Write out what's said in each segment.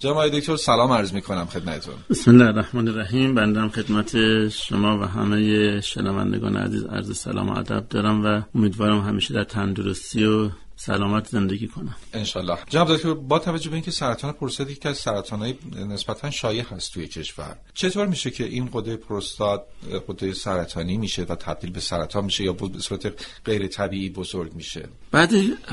جناب دکتر سلام عرض میکنم خدمتتون. بسم الله الرحمن الرحیم. بنده خدمت شما و همه شنوندگان عزیز عرض سلام و ادب دارم و امیدوارم همیشه در تندرستی و سلامت زندگی کنم انشالله. جناب دکتر، با توجه به اینکه سرطان پروستات یکی از سرطان‌های نسبتاً شایع هست توی کشور، چطور میشه که این غده پروستات غده سرطانی میشه و تبدیل به سرطان میشه یا به صورت غیر طبیعی بزرگ میشه؟ بعد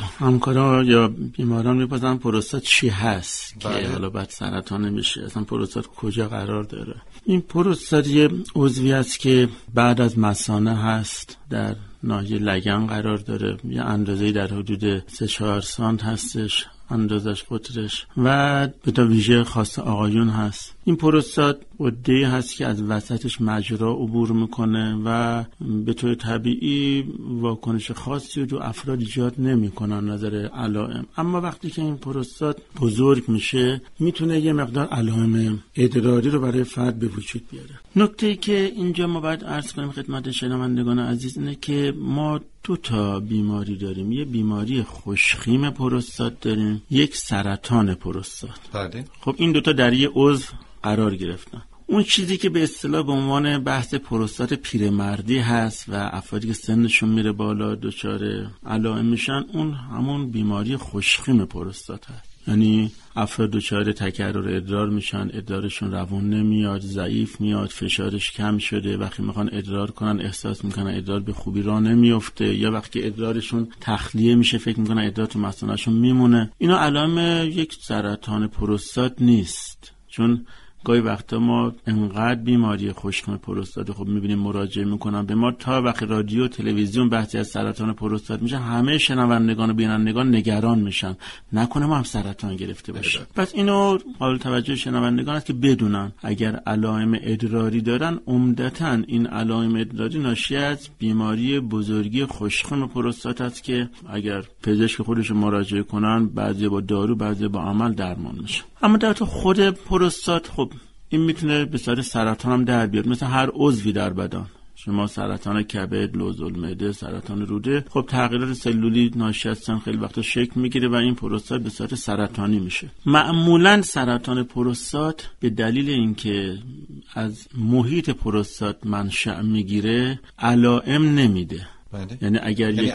همکارا یا بیماران میپرسن پروستات چی هست که حالا بعد سرطان نمیشه، اصلا پروستات کجا قرار داره؟ این پروستات یه عضوی است که بعد از مثانه هست، در ناحیه لگن قرار داره، یه اندازه‌ای در حدود 3-4 سانت هستش اندازش، قطرش، و به تا ویژه خاص آقایون هست. این پروستات غده‌ای هست که از وسطش مجرا عبور میکنه و به طور طبیعی واکنش خاصی رو افراد ایجاد نمیکنن نظر علائم، اما وقتی که این پروستات بزرگ میشه میتونه یه مقدار علائم ادراری رو برای فرد به وجود بیاره. نکته‌ای که اینجا ما باید عرض کنیم خدمت شنوندگان عزیز اینه که ما 2 تا بیماری داریم. یه بیماری خوشخیم پروستات داریم، یک سرطان پروستات. بله. خب این 2 تا در یه عضو قرار گرفتن. اون چیزی که به اصطلاح به عنوان بحث پروستات پیرمردی هست و افرادی که سنشون میره بالا دچار علائم میشن، اون همون بیماری خوشخیم پروستات هست. یعنی افراد دچار تکرر ادرار میشن، ادرارشون روون نمیاد، ضعیف میاد، فشارش کم شده، وقتی میخوان ادرار کنن احساس میکنن ادرار به خوبی راه نمیفته، یا وقتی ادرارشون تخلیه میشه فکر میکنن ادرار تو مثانه‌شون میمونه. اینا علائم یک سرطان پروستات نیست، چون گاهی وقتا ما انقدر بیماری خوشخیم پروستات خب میبینیم مراجعه میکنن به ما، تا وقتی رادیو تلویزیون بحثی از سرطان پروستات میشه همه شنوندگان و بینندگان نگران میشن نکنه ما هم سرطان گرفته باشیم. پس اینو قابل توجه شنوندگان است که بدونن اگر علائم ادراری دارن، عمدتاً این علائم ادراری ناشی از بیماری بزرگی خوشخیم پروستات است که اگر پزشک خودشون مراجعه کنن بعضی با دارو بعضی با عمل درمان میشه. اما در تو خود پروستات خب این میتونه به صورت سرطان هم در بیاد، مثل هر عضوی در بدن. شما سرطان کبد، لوز المعده، سرطان روده، خب تغییرات سلولی ناشی از سن خیلی وقتا شکل میگیره و این پروستات به صورت سرطانی میشه. معمولا سرطان پروستات به دلیل اینکه از محیط پروستات منشأ میگیره علائم نمیده. یعنی اگر یک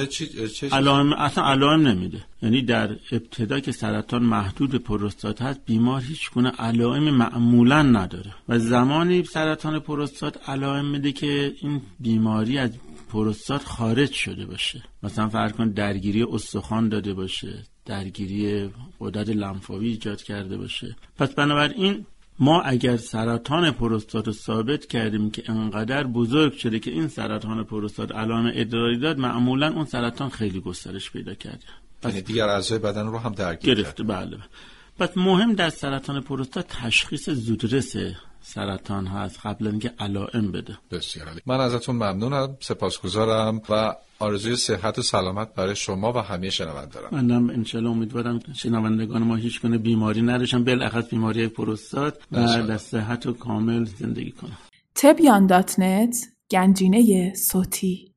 علائم اصلا علائم نمیده، یعنی در ابتدا که سرطان محدود به پروستات هست بیمار هیچ گونه علائم معمولا نداره و زمانی سرطان پروستات علائم میده که این بیماری از پروستات خارج شده باشه، مثلا فرض کن درگیری استخوان داده باشه، درگیری غدد لنفاوی ایجاد کرده باشه. پس بنابراین ما اگر سرطان پروستات رو ثابت کردیم که انقدر بزرگ شده که این سرطان پروستات علائم ادراری داد، معمولا اون سرطان خیلی گسترش پیدا کرده، یعنی دیگر اعضای بدن رو هم درگیر گرفته. بله. پس مهم در سرطان پروستات تشخیص زودرس سرطان هست قبل اینکه علائم بده. بسیار عالی. من ازتون ممنونم، سپاسگزارم و آرزوی صحت و سلامت برای شما و همه شنوندگان. منم انشالله امیدوارم شنوندگان ما هیچ گونه بیماری نداشتن، بالاخص بیماری پروستات، و در صحت و کامل زندگی کنن. تبیان.net گنجینه صوتی.